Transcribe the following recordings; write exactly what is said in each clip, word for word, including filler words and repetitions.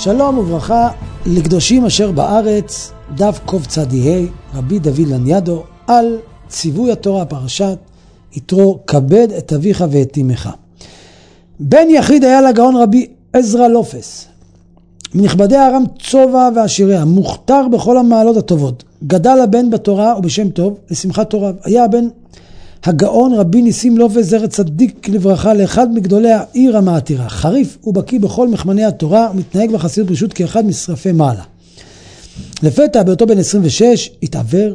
שלום וברכה לקדושים אשר בארץ, דף קוף צדי ה', רבי דוד לניאדו, על ציווי התורה פרשת יתרו, כבד את אביך ואת אמך. בן יחיד היה לגאון רבי עזרא לופס, מנכבדי הארם צובע ועשיריה, מוכתר בכל המעלות הטובות. גדל הבן בתורה ובשם טוב לשמחת תורה. היה הבן הגאון רבי ניסים לופס זכר צדיק לברכה, לאחד מגדולי העיר המעתירה, חריף ובקיא בכל מחמני התורה, ומתנהג בחסידות פשוט כאחד משרפי מעלה. לפתע באותו בן עשרים ושש התעבר,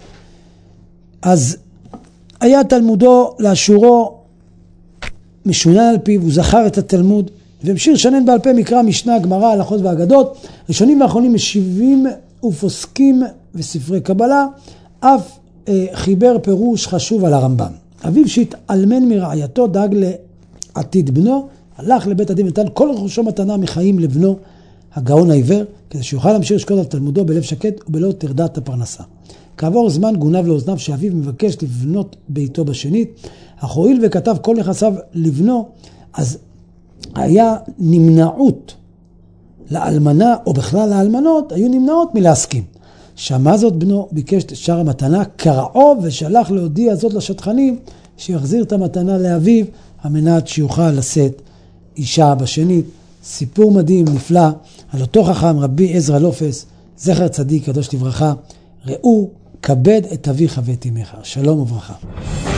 אז היה תלמודו לאשורו משונן על פיו, הוא זכר את התלמוד והמשיך לשנן בעל פה מקרא, משנה, גמרא, הלכות ואגדות. ראשונים ואחרונים משיבים ופוסקים וספרי קבלה, אף אה, חיבר פירוש חשוב על הרמב"ם. אביו שהתעלמן מרעייתו דאג לעתיד בנו, הלך לבית הדין ונתן כל רכושו מתנה מחיים לבנו הגאון העיוור, כדי שיוכל להמשיך לשקוד על תלמודו בלב שקט ובלא טרדת הפרנסה. כעבור זמן גונב לאוזניו שאביו מבקש לבנות ביתו בשנית, אך הואיל וכתב כל נכסיו לבנו, אז היה נמנעות לאלמנה, או בכלל לאלמנות, היו נמנעות מלהסכים. שמע זאת בנו, ביקש את שאר המתנה, קרעו ושלח להודיע זאת לשטחנים, שיחזיר את המתנה לאביו, על מנת שיוכל לשאת אישה בשנית. סיפור מדהים, נפלא, על אותו חכם רבי עזרא לופס, זכר צדיק קדוש לברכה. ראו, כבד את אביך ואת אמך. שלום וברכה.